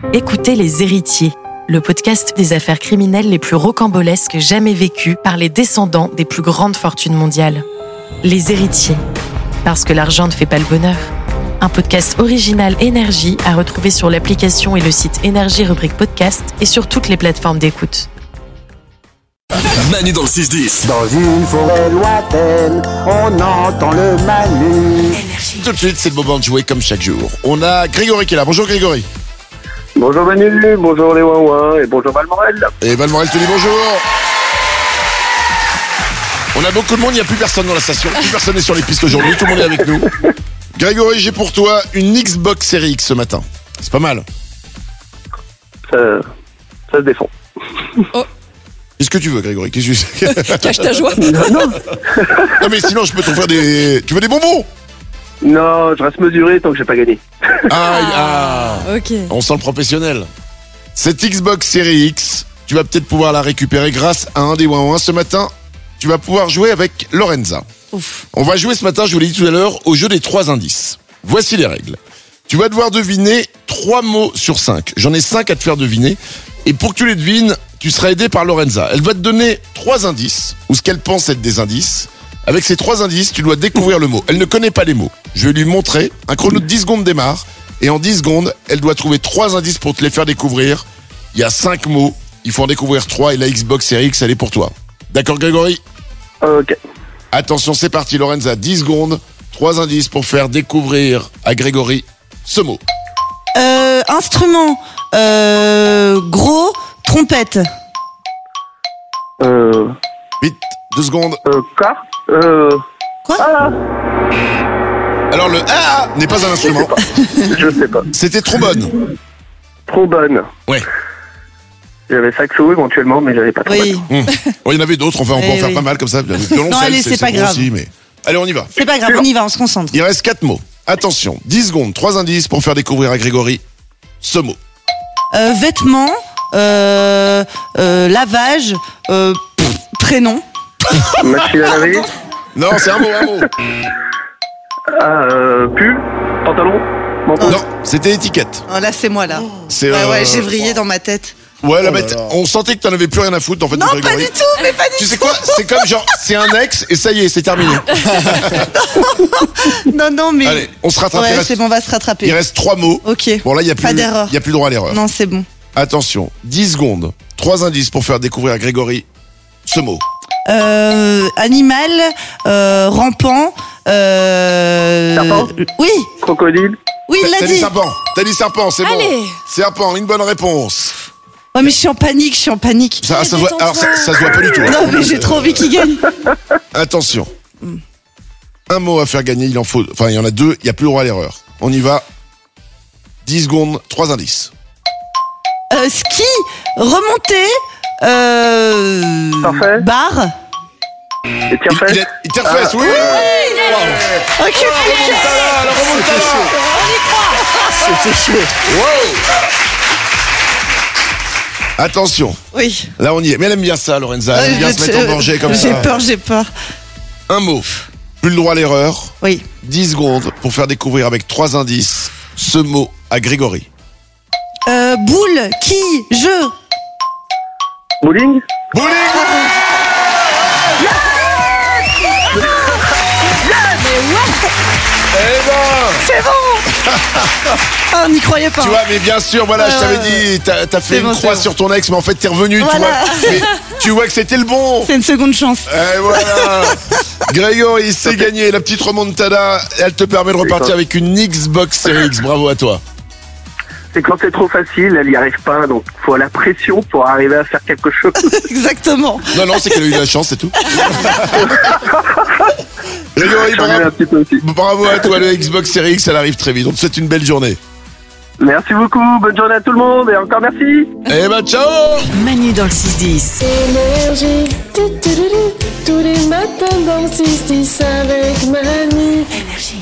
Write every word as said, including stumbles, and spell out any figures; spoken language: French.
Écoutez Les Héritiers, le podcast des affaires criminelles les plus rocambolesques jamais vécues par les descendants des plus grandes fortunes mondiales. Les Héritiers, parce que l'argent ne fait pas le bonheur. Un podcast original Énergie à retrouver sur l'application et le site Énergie rubrique podcast et sur toutes les plateformes d'écoute. Manu dans le six dix. Dans une forêt lointaine, on entend le Manu. Tout de suite, c'est le moment de jouer comme chaque jour. On a Grégory qui est là. Bonjour Grégory. Bonjour Manu, bonjour les Ouin et bonjour Valmorel. Et Valmorel te dit bonjour. On a beaucoup de monde, il n'y a plus personne dans la station. Plus personne n'est sur les pistes aujourd'hui, tout le monde est avec nous. Grégory, j'ai pour toi une Xbox Series X ce matin. C'est pas mal. Ça, ça se défend. Oh. Qu'est-ce que tu veux, Grégory? Qu'est-ce que... Cache ta joie. Non, Non mais sinon je peux t'offrir des... Tu veux des bonbons? non, je reste mesuré tant que j'ai pas gagné. Ah, ah. Ok. On sent le professionnel. Cette Xbox Series X, tu vas peut-être pouvoir la récupérer grâce à un des Ouin ce matin. Tu vas pouvoir jouer avec Lorenza. Ouf. On va jouer ce matin, je vous l'ai dit tout à l'heure, au jeu des trois indices. Voici les règles. Tu vas devoir deviner trois mots sur cinq. J'en ai cinq à te faire deviner. Et pour que tu les devines, tu seras aidé par Lorenza. Elle va te donner trois indices, ou ce qu'elle pense être des indices. Avec ces trois indices, tu dois découvrir le mot. Elle ne connaît pas les mots. Je vais lui montrer. Un chrono de dix secondes démarre. Et en dix secondes, elle doit trouver trois indices pour te les faire découvrir. Il y a cinq mots. Il faut en découvrir trois. Et la Xbox Series X, elle est pour toi. D'accord, Grégory? Ok. Attention, c'est parti, Lorenza. dix secondes. Trois indices pour faire découvrir à Grégory ce mot. Euh, instrument. Euh, gros. Trompette. Euh, Vite, deux secondes. euh, car Euh, Quoi ah, Alors le A n'est pas un instrument. je sais pas. C'était trombone. Trombone. Ouais. J'avais saxo éventuellement, mais j'avais pas trombone. Oui. Hum. Bon, il y en avait d'autres, enfin on peut Oui, en faire oui. pas mal comme ça. Le violoncelle, allez, c'est pas bon grave. aussi, mais... Allez, on y va. C'est pas grave, on y va, on se concentre. Il reste quatre mots. Attention, dix secondes, trois indices pour faire découvrir à Grégory ce mot. Euh, vêtements. Euh, euh, lavage. Euh, pff, prénom. Machine à laver. Non, c'est un mot, un mot. Ah, euh, pull. Pantalon. Manteau. Non, c'était étiquette. Oh, là, c'est moi, là. C'est, Ouais, euh, ouais, j'ai vrillé dans ma tête. Ouais, la bête, on sentait que t'en avais plus rien à foutre en fait Non, de pas Grégory. du tout, mais pas du Tu sais quoi? C'est comme genre, c'est un ex et ça y est, c'est terminé. tout. Non, non, mais. Allez, on se rattrape. il Ouais, reste, c'est bon, on va se rattraper. il reste trois mots. Ok. Bon là, il y a plus, Pas d'erreur. il y a plus droit à l'erreur. Non, c'est bon. Attention, dix secondes, trois indices pour faire découvrir à Grégory ce mot. Euh, animal. Euh, rampant. Euh. Serpent. Oui, Crocodile. oui, il T'as l'a dit dit. serpent, t'as dit serpent, c'est bon. Allez. Serpent, une bonne réponse. Ouais, mais je suis en panique, je suis en panique. Ça, Mais ça, se voit, détends-toi. alors, ça, ça se voit pas du tout. hein. Non, mais j'ai trop envie qu'il gagne. Attention. Un mot à faire gagner, il en faut. Enfin, il y en a deux, il n'y a plus le droit à l'erreur. On y va. dix secondes, trois indices. Euh, ski, remonter, euh, Parfait. bar. Et Il, tire-fesse. il, a- il tire fesse, oui! Ok, La remontada, la remontada! C'était chaud. Wow! Attention, Oui. là on y est. Mais elle aime bien ça, Lorenza. Elle aime bien Euh, se mettre en danger comme ça. J'ai peur, j'ai peur. Un mot. Plus le droit à l'erreur. Oui. dix secondes pour faire découvrir avec trois indices ce mot à Grégory. Euh, boule, qui, jeu. Bowling. Bowling! Eh ben! C'est bon. Ah, on n'y croyait pas. Tu vois, mais bien sûr, voilà, je Ouais, t'avais ouais, dit, t'as, t'as fait C'est une bon, croix c'est sur ton ex, mais en fait t'es revenu, Voilà. tu vois. Mais tu vois que c'était le bon. C'est une seconde chance. Et voilà. Grégory, c'est gagné. La petite remontada, elle te permet de repartir ça. avec une Xbox Series X. Bravo à toi. C'est quand c'est trop facile, elle y arrive pas, donc faut la pression pour arriver à faire quelque chose. Exactement. Non, non, c'est qu'elle a eu de la chance, c'est tout. Grégory, J'en ai un bravo, petit peu aussi. bravo à toi. Le Xbox Series X, elle arrive très vite. On te souhaite une belle journée. Merci beaucoup, bonne journée à tout le monde et encore merci. Eh ben, ciao. Manu dans le six dix. Énergie. Tu, tu, tu, tu, tous les matins dans le six dix avec Manu. Énergie.